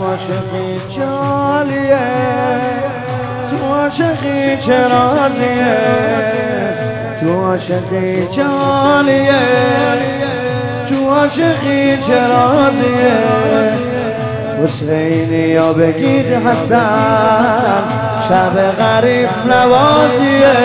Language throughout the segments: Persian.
عاشقی جالیه، تو عاشقی چه رازیه، تو عاشقی جالیه، تو عاشقی چه رازیه. حسینی یا بگید حسن، شب غریب نوازیه،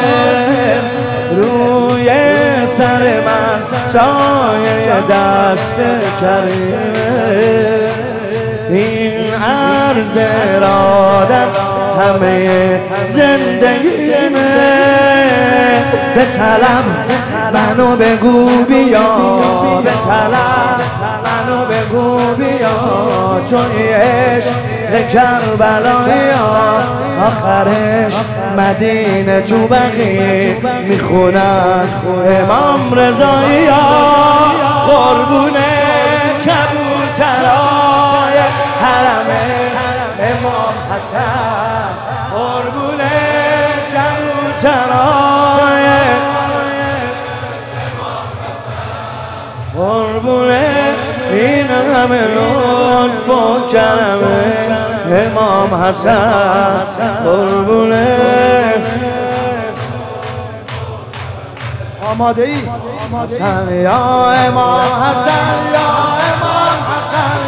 روی سر من سایه دست کریمه. این عرض ارادت همه زندگیمه. به طلب منو بگو بیا، به طلب منو بگو بیا، چون عشق کربلایی آخرش مدینه تو بقیع میخونن امام رضایی قربونه کبوترای حرم امام حسن، قربونه کبوترای قربونه این همه لطف و کرم امام حسن، قربونه. آماده ای؟ حسن یا امام حسن، یا امام حسن،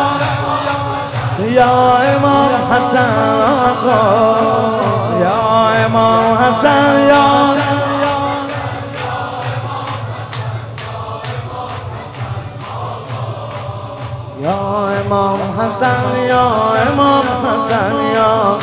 یا امام حسن، یا امام حسن، یا امام حسن، یا امام حسن، یا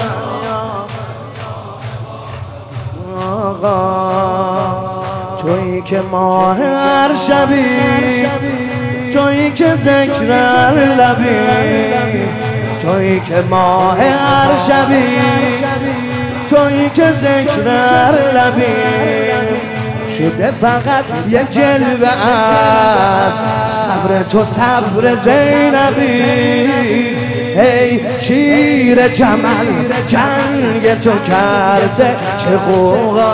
آقا. تویی که ماه هر شبی، تویی که ذکر هر لبی، تویی که ماه هر شبی، تویی که ذکر هر لبی. شده فقط یک جلوه از صبر تو، صبر زینبی. ای شیر جمل جنگ تو کرده چه غوغا،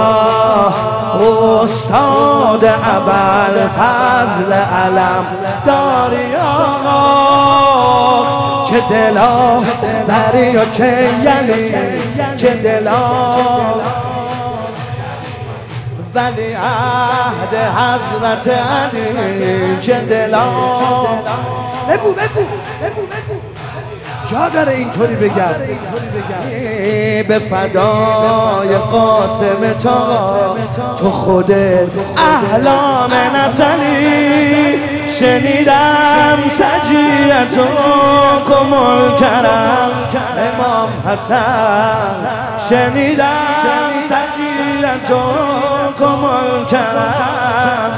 استاد ابوالفضل علم داری آقا. چه دلا بری و چه یلی، چه دلا ولی عهد حضرت علی، چه دلا. بگو بگو بگو بگو، جا داره اینطوری بگم. به فدای قاسم تو خودت احلام نزنی. شنیدم سجیت و کمال کرم امام حسن، شنیدم سجیت و کمال کرم.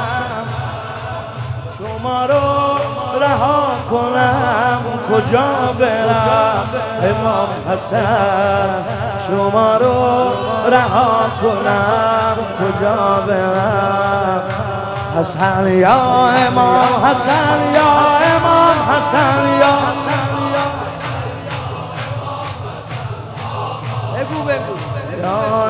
شما رو رها کنم کجا برم امام حسن، شما رو رها کنم کجا برم. حسن یا امام حسن، یا امام حسن، یا بگو بگو، یا